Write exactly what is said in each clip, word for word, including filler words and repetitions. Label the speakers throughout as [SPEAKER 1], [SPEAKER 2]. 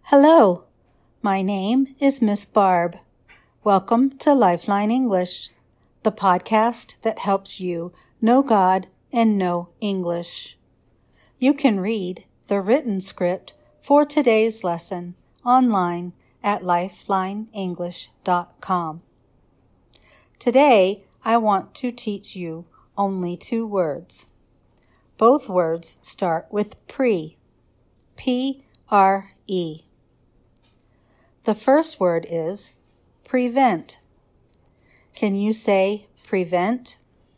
[SPEAKER 1] Hello, my name is Miss Barb. Welcome to Lifeline English, the podcast that helps you know God and know English. You can read the written script for today's lesson online at lifeline english dot com. Today, I want to teach you only two words. Both words start with pre, P R E. The first word is prevent. Can you say prevent?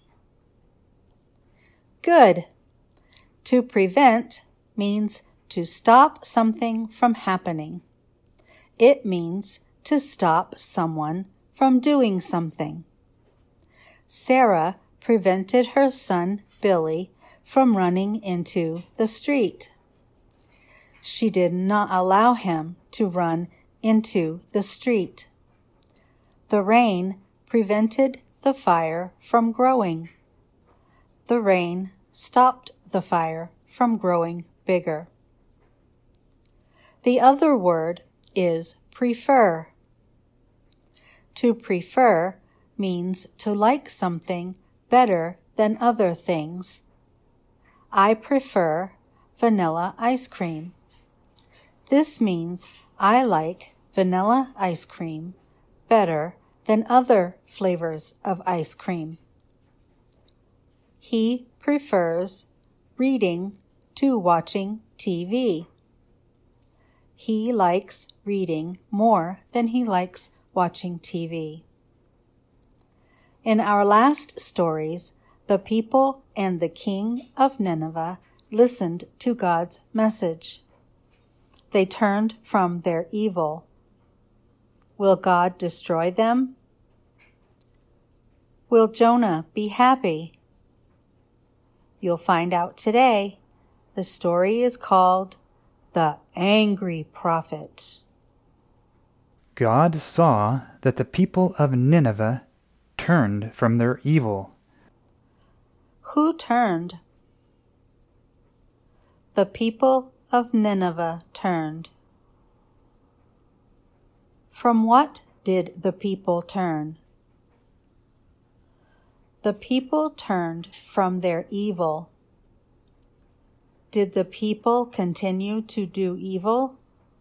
[SPEAKER 1] Good. To prevent means to stop something from happening. It means to stop someone from doing something. Sarah prevented her son Billy from running into the street. She did not allow him to run into the street. The rain prevented the fire from growing. The rain stopped the fire from growing bigger. The other word is prefer. To prefer means to like something better than other things. I prefer vanilla ice cream. This means I like vanilla ice cream better than other flavors of ice cream. He prefers reading to watching T V. He likes reading more than he likes watching T V. In our last stories, the people and the king of Nineveh listened to God's message. They turned from their evil. Will God destroy them? Will Jonah be happy? You'll find out today. The story is called The Angry Prophet.
[SPEAKER 2] God saw that the people of Nineveh turned from their evil.
[SPEAKER 1] Who turned? The people of Nineveh turned. From what did the people turn? The people turned from their evil. Did the people continue to do evil?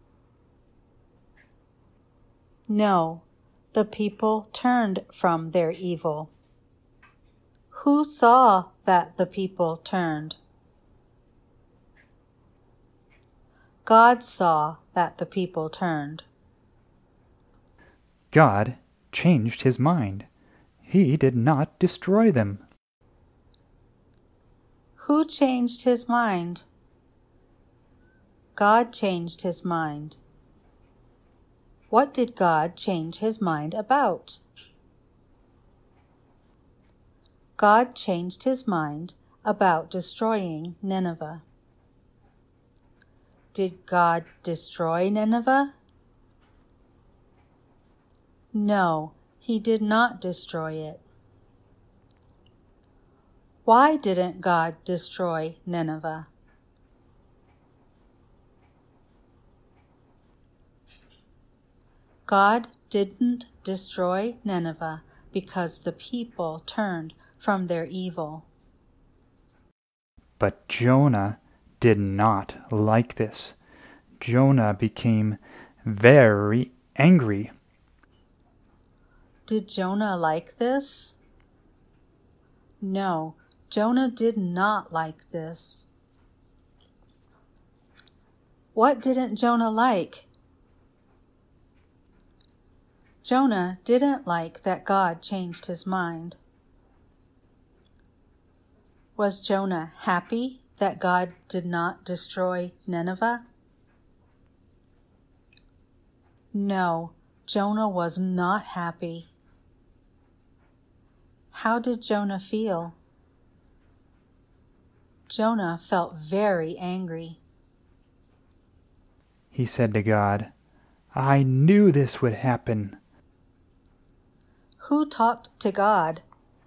[SPEAKER 1] No, the people turned from their evil. Who saw that the people turned? God saw that the people turned.
[SPEAKER 2] God changed his mind. He did not destroy them.
[SPEAKER 1] Who changed his mind? God changed his mind. What did God change his mind about? God changed his mind about destroying Nineveh. Did God destroy Nineveh? No, he did not destroy it. Why didn't God destroy Nineveh? God didn't destroy Nineveh because the people turned from their evil.
[SPEAKER 2] But Jonah did not like this. Jonah became very angry.
[SPEAKER 1] Did Jonah like this? No, Jonah did not like this. What didn't Jonah like? Jonah didn't like that God changed his mind. Was Jonah happy that God did not destroy Nineveh? No, Jonah was not happy. How did Jonah feel? Jonah felt very angry.
[SPEAKER 2] He said to God, I knew this would happen.
[SPEAKER 1] Who talked to God?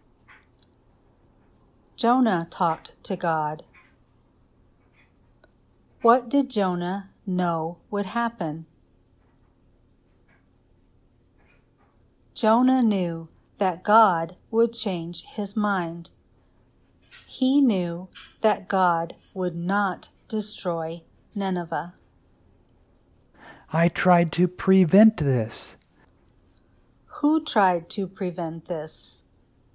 [SPEAKER 1] Jonah talked to God. What did Jonah know would happen? Jonah knew that God would change his mind. He knew that God would not destroy Nineveh.
[SPEAKER 2] I tried to prevent this.
[SPEAKER 1] Who tried to prevent this?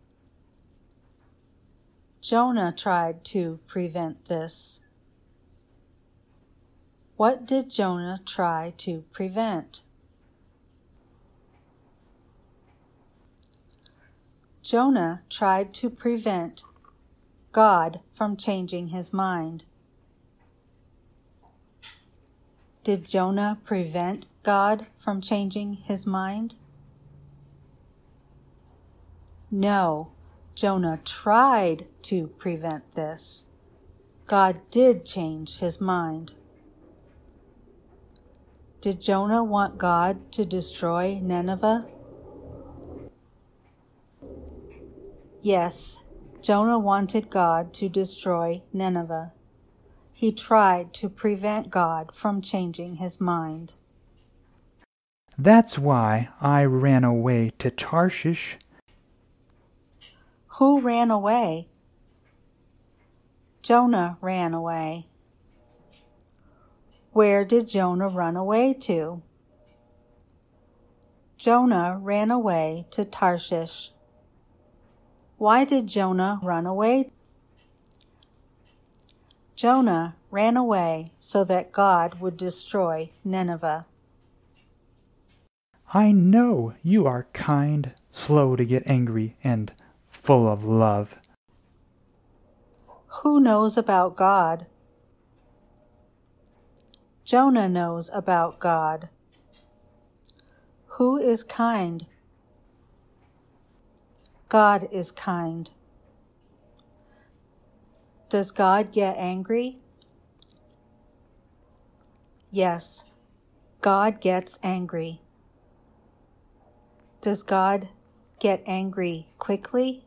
[SPEAKER 1] Jonah tried to prevent this. What did Jonah try to prevent? Jonah tried to prevent God from changing his mind. Did Jonah prevent God from changing his mind? No, Jonah tried to prevent this. God did change his mind. Did Jonah want God to destroy Nineveh? Yes, Jonah wanted God to destroy Nineveh. He tried to prevent God from changing his mind.
[SPEAKER 2] That's why I ran away to Tarshish.
[SPEAKER 1] Who ran away? Jonah ran away. Where did Jonah run away to? Jonah ran away to Tarshish. Why did Jonah run away? Jonah ran away so that God would destroy Nineveh.
[SPEAKER 2] I know you are kind, slow to get angry, and full of love.
[SPEAKER 1] Who knows about God? Jonah knows about God. Who is kind? God is kind. Does God get angry? Yes, God gets angry. Does God get angry quickly?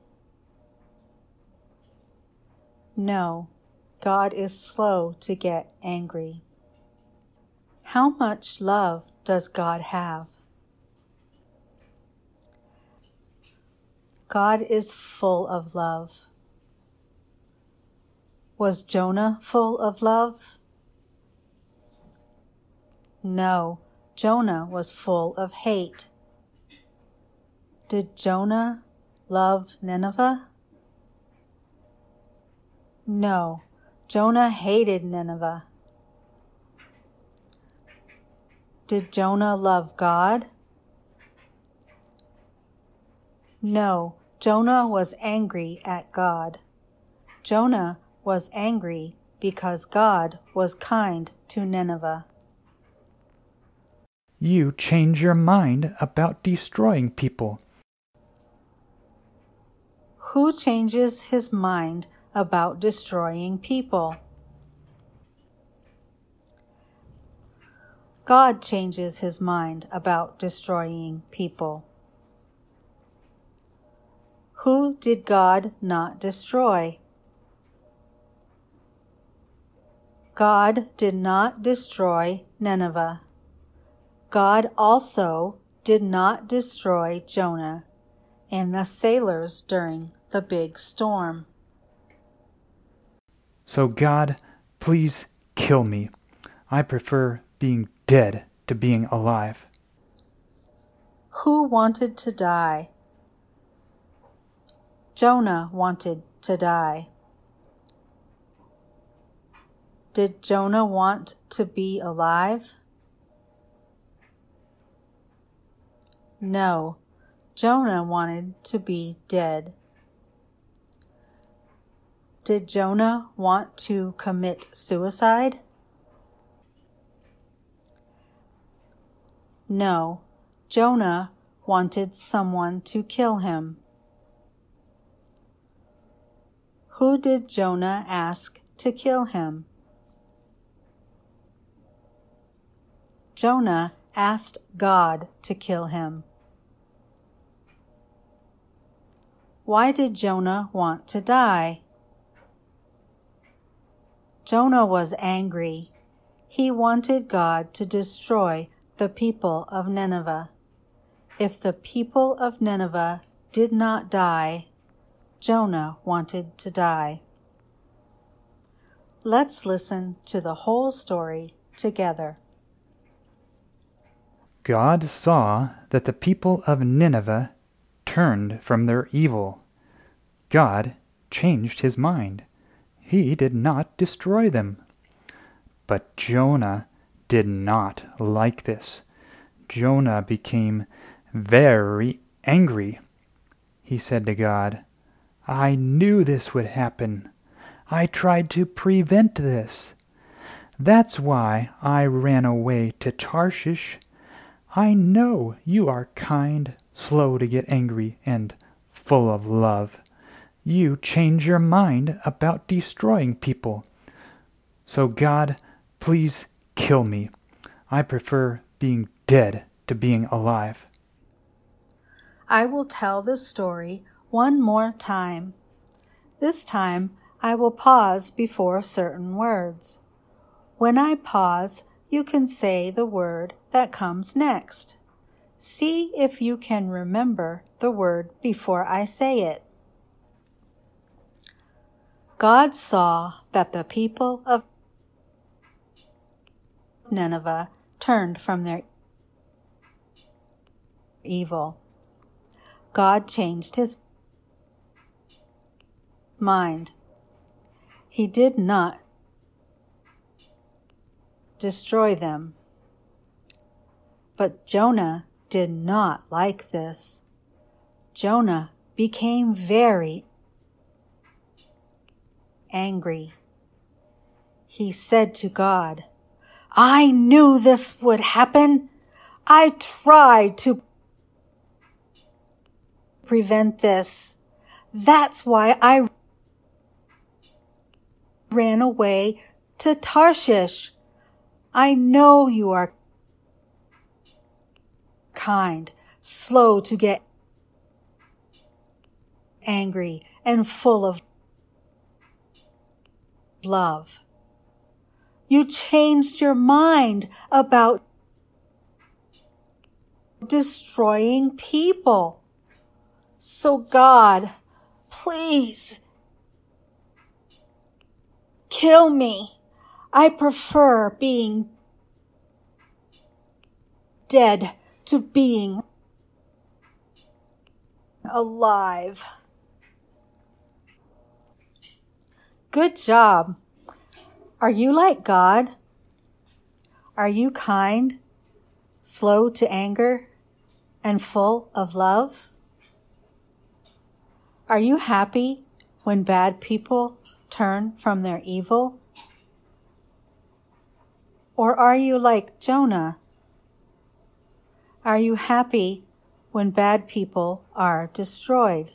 [SPEAKER 1] No, God is slow to get angry. How much love does God have? God is full of love. Was Jonah full of love? No, Jonah was full of hate. Did Jonah love Nineveh? No, Jonah hated Nineveh. Did Jonah love God? No, Jonah was angry at God. Jonah was angry because God was kind to Nineveh.
[SPEAKER 2] You change your mind about destroying people.
[SPEAKER 1] Who changes his mind about destroying people? God changes his mind about destroying people. Who did God not destroy? God did not destroy Nineveh. God also did not destroy Jonah and the sailors during the big storm.
[SPEAKER 2] So God, please kill me. I prefer being dead to being alive.
[SPEAKER 1] Who wanted to die? Jonah wanted to die. Did Jonah want to be alive? No, Jonah wanted to be dead. Did Jonah want to commit suicide? No, Jonah wanted someone to kill him. Who did Jonah ask to kill him? Jonah asked God to kill him. Why did Jonah want to die? Jonah was angry. He wanted God to destroy the people of Nineveh. If the people of Nineveh did not die, Jonah wanted to die. Let's listen to the whole story together.
[SPEAKER 2] God saw that the people of Nineveh turned from their evil. God changed his mind. He did not destroy them. But Jonah did not like this. Jonah became very angry. He said to God, "I knew this would happen. I tried to prevent this. That's why I ran away to Tarshish. I know you are kind, slow to get angry, and full of love. You change your mind about destroying people. So God, please kill me. I prefer being dead to being alive."
[SPEAKER 1] I will tell the story one more time. This time, I will pause before certain words. When I pause, you can say the word that comes next. See if you can remember the word before I say it. God saw that the people of Nineveh turned from their evil. God changed his mind. He did not destroy them. But Jonah did not like this. Jonah became very angry. He said to God, "I knew this would happen. I tried to prevent this. That's why I ran away to Tarshish. I know you are kind, slow to get angry, and full of love. You changed your mind about destroying people. So God, please kill me. I prefer being dead to being alive." Good job. Are you like God? Are you kind, slow to anger, and full of love? Are you happy when bad people turn from their evil? Or are you like Jonah? Are you happy when bad people are destroyed?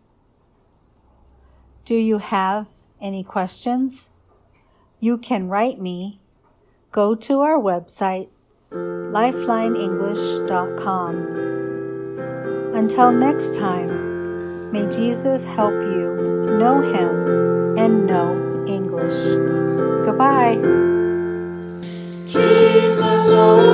[SPEAKER 1] Do you have any questions? You can write me. Go to our website, lifeline english dot com. Until next time, may Jesus help you know him and know English. Goodbye.
[SPEAKER 3] Jesus, oh